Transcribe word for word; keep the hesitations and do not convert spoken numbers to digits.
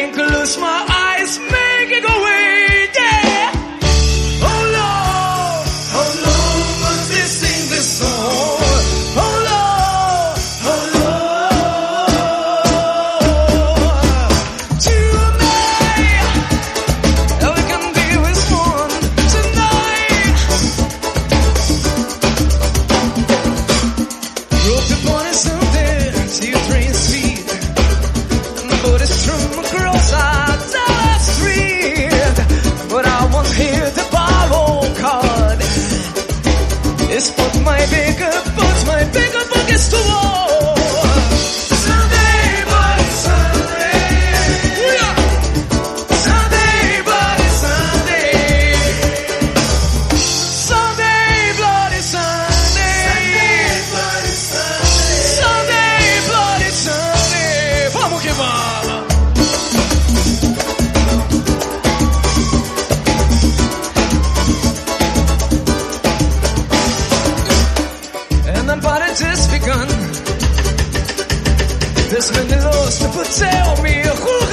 blink, close my eyes, make it go away, yeah. Oh Lord, oh Lord, must they sing this song? Oh Lord, oh Lord, to me, we can be with one tonight. Rope upon a Sunday, see you train speed, but it's from across our Dallas Street. But I won't hear the borrow card. It's put my bigger, put my bigger buckets to war. Sunday, bloody Sunday. Yeah. Sunday, bloody Sunday. Sunday, bloody Sunday. Sunday, bloody Sunday. Vamos que vamos. And the party just begun. There's many laws to put tell me who